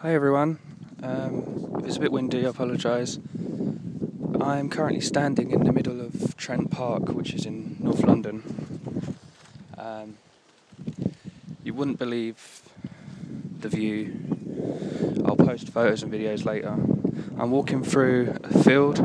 Hi everyone. If it's a bit windy, I apologise. I'm currently standing in the middle of Trent Park, which is in North London. You wouldn't believe the view. I'll post photos and videos later. I'm walking through a field.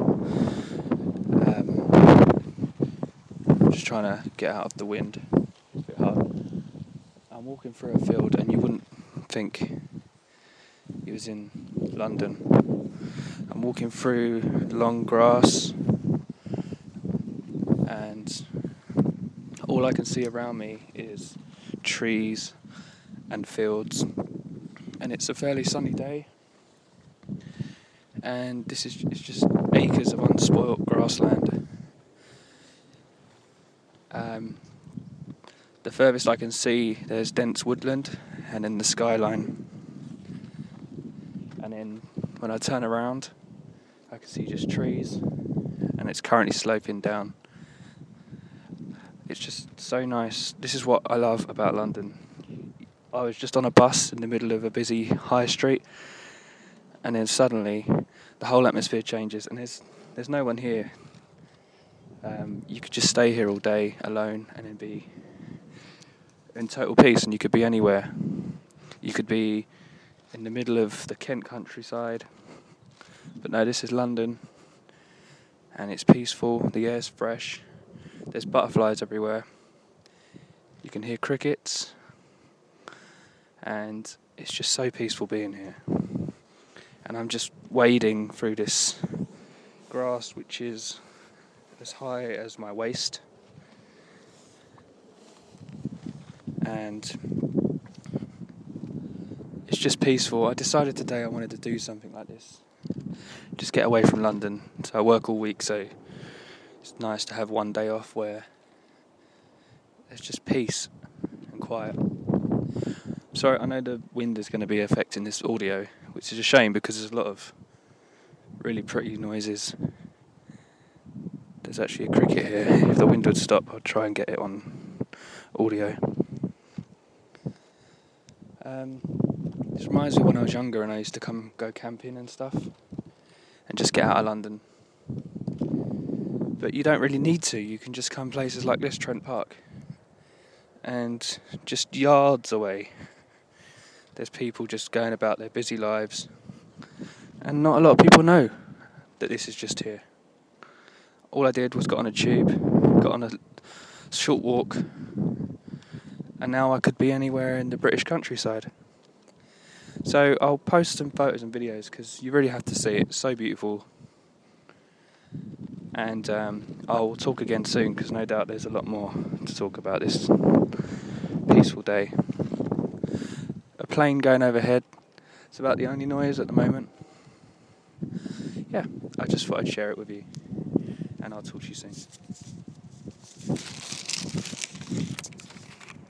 Just trying to get out of the wind. It's a bit hard. I'm walking through a field and you wouldn't think he was in London. I'm walking through long grass and all I can see around me is trees and fields, and it's a fairly sunny day, and it's just acres of unspoilt grassland. The furthest I can see there's dense woodland and then the skyline, and then when I turn around I can see just trees, and it's currently sloping down. It's just so nice. This is what I love about London. I was just on a bus in the middle of a busy high street, and then suddenly the whole atmosphere changes, and there's no one here. You could just stay here all day alone and then be in total peace, and you could be anywhere. You could be in the middle of the Kent countryside, but no, this is London, and it's peaceful, the air's fresh, there's butterflies everywhere, you can hear crickets, and it's just so peaceful being here. And I'm just wading through this grass which is as high as my waist, and it's just peaceful. I decided today I wanted to do something like this, just get away from London. So I work all week, so it's nice to have one day off where there's just peace and quiet. Sorry, I know the wind is going to be affecting this audio, which is a shame because there's a lot of really pretty noises. There's actually a cricket here. If the wind would stop, I'd try and get it on audio. This reminds me of when I was younger and I used to go camping and stuff and just get out of London. But you don't really need to. You can just come places like this, Trent Park, and just yards away there's people just going about their busy lives, and not a lot of people know that this is just here. All I did was got on a tube, got on a short walk, and now I could be anywhere in the British countryside. So I'll post some photos and videos because you really have to see it. It's so beautiful. And I'll talk again soon because no doubt there's a lot more to talk about this peaceful day. A plane going overhead. It's about the only noise at the moment. Yeah, I just thought I'd share it with you. And I'll talk to you soon.